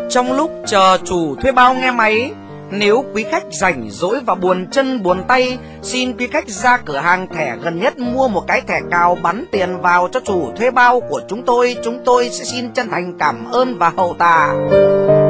Trong lúc chờ chủ thuê bao nghe máy, nếu quý khách rảnh rỗi và buồn chân buồn tay, xin quý khách ra cửa hàng thẻ gần nhất mua một cái thẻ cào bắn tiền vào cho chủ thuê bao của chúng tôi sẽ xin chân thành cảm ơn và hậu tạ.